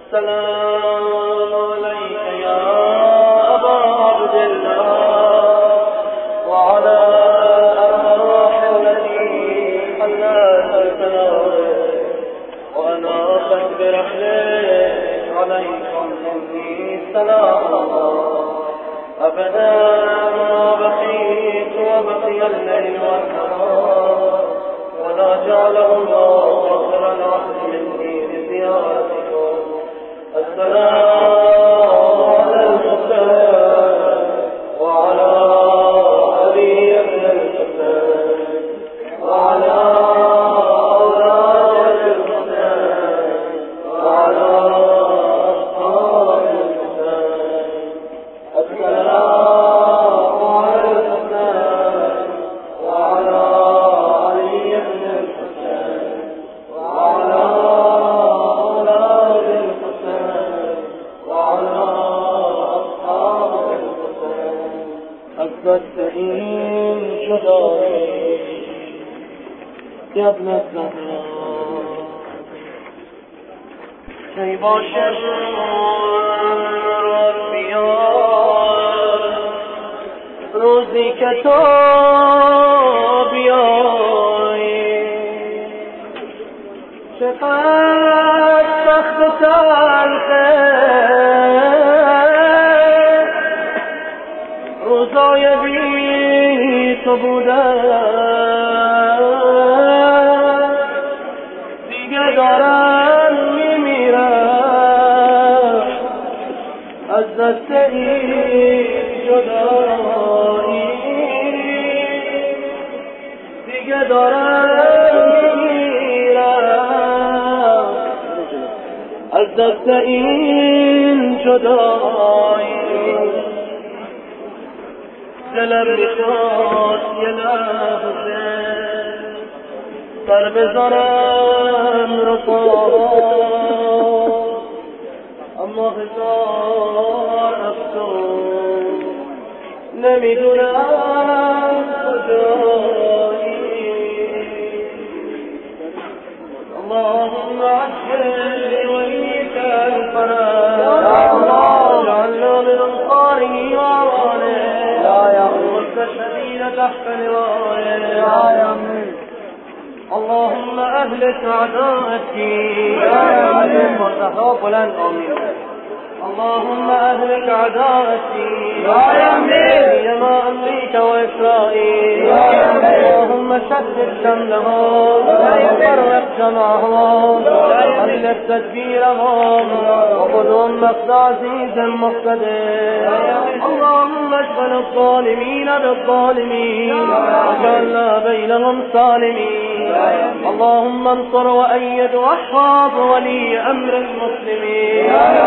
السلام عليك يا أبا عبد الله وعلى الأرواح التي حلت بثنائك وأناخت برحلك عليكم مني سلام أبدا ما بقيت وبقي الليل والنهار ولا جعله الله آخر العهد مني لزيارتكم. السلام على الحسين وعلى علي بن الحسين وعلى أولاد الحسين وعلى أصحاب الحسين. السلام على الحسين وعلى علي بن الحسين وعلى أولاد الحسين وعلى أصحاب الحسين. التسعين شدائي يا ابن الزهراء کی باشد روزی که تو بیایی چقدر سخت و تلخه روزای بی تو بودن دیگه دارن میمیرن از دست این جدایی دیگه دارن میمیرن از دست این جدایی. دلم میخواد یه لحظه سر بذارم رو پاها اما هزار افسوس نمیدونم کجایی. اللهم عجل وليك الفرج واجعلنا من انصاره واعوانه مستشهدين تحت لوائه. اللهم اهلك اعداء الدين وتقبلا امين. اللهم اهلك اعداء الدين بما امريك واسرائيل. اللهم شتت شملهم وفرق جمعهم وألف تدبيرهم وخذهم مقت عزيز مقتدر. اللهم اشغل الظالمين بالظالمين واجعلنا بينهم سالمين. اللهم انصر وأيد واحفظ ولي أمر المسلمين.